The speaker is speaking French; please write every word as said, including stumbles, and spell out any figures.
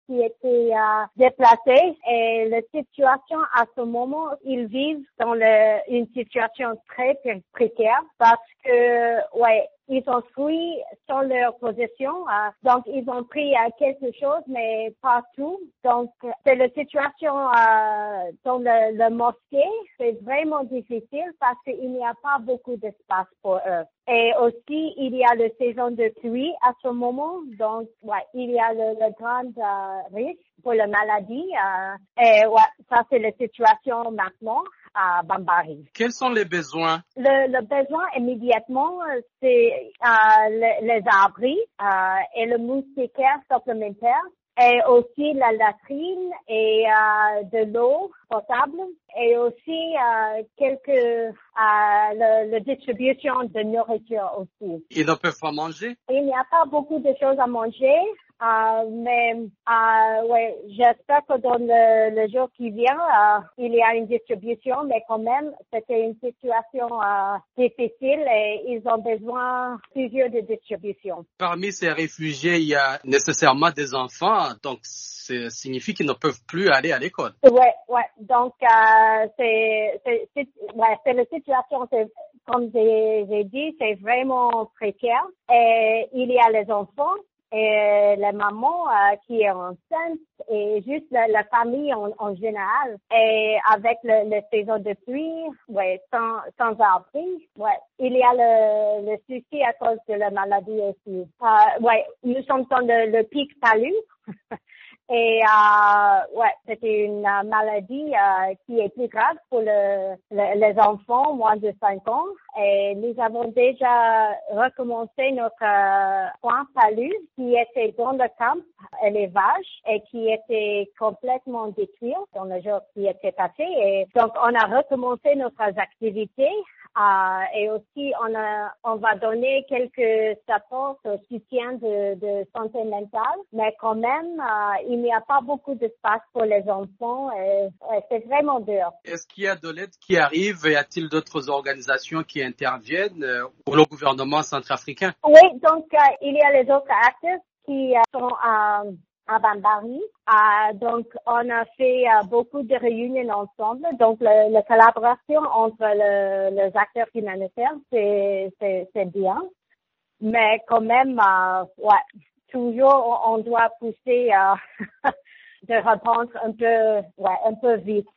qui étaient euh, déplacés et la situation à ce moment, ils vivent dans le, une situation très précaire parce que, ouais, ils ont fui sans leur possession, euh, donc ils ont pris euh, quelque chose, mais pas tout. Donc, c'est la situation euh, dans le, le mosquée, c'est vraiment difficile parce qu'il n'y a pas beaucoup d'espace pour eux. Et aussi, il y a la saison de pluie à ce moment, donc ouais, il y a le, le grand euh, risque pour la maladie. Euh, et ouais, ça c'est la situation maintenant à Bambari. Quels sont les besoins? Le, le besoin immédiatement, c'est euh, les, les abris euh, et le moustiquaire supplémentaire. Et aussi la latrine et euh, de l'eau potable et aussi euh, quelques euh, le, le distribution de nourriture aussi. Ils ne peuvent pas manger? Il n'y a pas beaucoup de choses à manger. Euh, mais euh, ouais, j'espère que dans le, le jour qui vient, euh, il y a une distribution, mais quand même, c'était une situation euh, difficile et ils ont besoin plusieurs de distribution. Parmi ces réfugiés, il y a nécessairement des enfants, donc ça signifie qu'ils ne peuvent plus aller à l'école. Ouais, ouais. Donc euh, c'est c'est c'est ouais, c'est la situation. C'est, comme j'ai, j'ai dit, c'est vraiment précaire. Et il y a les enfants. Et la maman euh, qui est enceinte et juste la, la famille en, en général. Et avec le, le saison de pluie, ouais, sans, sans abri, ouais, il y a le, le souci à cause de la maladie aussi. Euh, ouais, nous sommes dans le, le pic palu. Et euh, ouais, c'était une uh, maladie uh, qui est plus grave pour le, le, les enfants moins de cinq ans. Et nous avons déjà recommencé notre uh, point palu qui était dans le camp élevage et qui était complètement détruit dans le jour qui était passé. Et donc on a recommencé notre activité. Euh, et aussi, on, a, on va donner quelques supports au soutien de, de santé mentale, mais quand même, euh, il n'y a pas beaucoup d'espace pour les enfants et, et c'est vraiment dur. Est-ce qu'il y a de l'aide qui arrive? Y a-t-il d'autres organisations qui interviennent euh, pour le gouvernement centrafricain? Oui, donc euh, il y a les autres acteurs qui euh, sont euh, à Bambari. Euh, donc, on a fait euh, beaucoup de réunions ensemble. Donc, le, la collaboration entre le, les acteurs humanitaires, c'est, c'est, c'est bien. Mais quand même, euh, ouais, toujours, on doit pousser euh, de répondre un peu, ouais, un peu vite.